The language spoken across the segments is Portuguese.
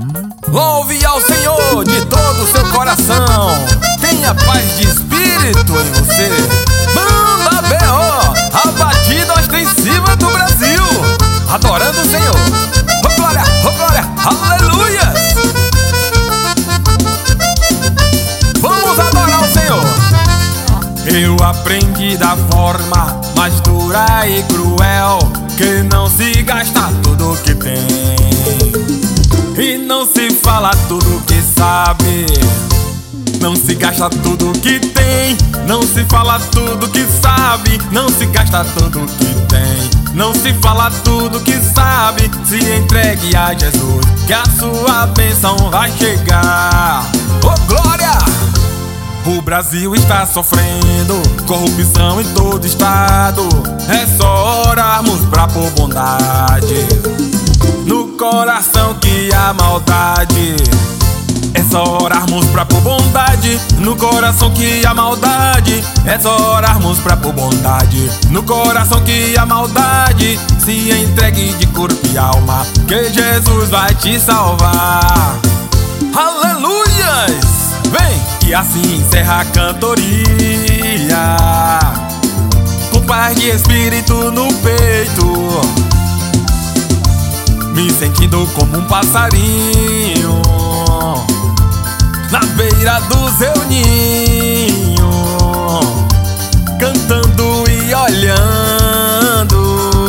Louve ao Senhor de todo o seu coração. Tenha paz de espírito em você. Banda B.O., a batida ostensiva do Brasil. Adorando o Senhor. Oh glória, aleluia. Vamos adorar o Senhor. Eu aprendi da forma mais dura e cruel, que não se gasta tudo que tem e não se fala tudo que sabe. Não se gasta tudo que tem, não se fala tudo que sabe. Não se gasta tudo que tem, não se fala tudo que sabe. Se entregue a Jesus, que a sua bênção vai chegar. Oh glória! O Brasil está sofrendo corrupção em todo estado. É só orarmos pra pôr bondade no coração que há maldade. É só orarmos pra pôr bondade no coração que há maldade. É só orarmos pra pôr bondade no coração que há maldade. Se entregue de corpo e alma, que Jesus vai te salvar. Aleluias! Vem! E assim encerra a cantoria, com paz de espírito no peito, me sentindo como um passarinho na beira do seu ninho, cantando e olhando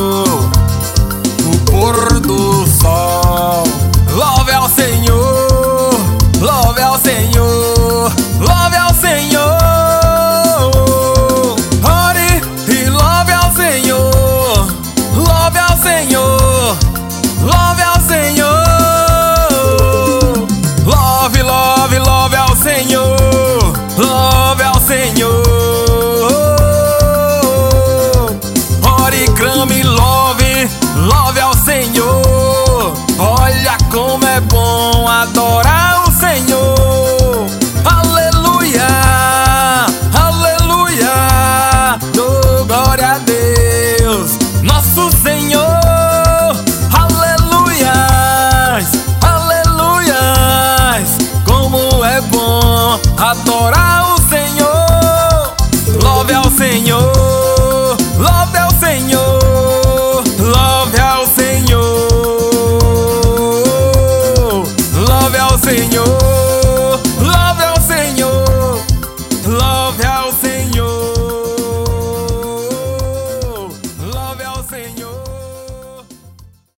o pôr do sol. Louve ao Senhor, louve ao Senhor, louve ao Senhor. Ore e louve ao Senhor, louve ao Senhor, louve ao Senhor. Love, love, love ao Senhor, love ao Senhor. Ore, clame, love, love ao Senhor. Olha como é bom adorar o Senhor. Aleluia, aleluia. Oh, glória a Deus, nosso Senhor. Aleluias, aleluias. Como é bom adorar o Senhor. Love ao Senhor, love ao Senhor, love ao Senhor, love ao Senhor.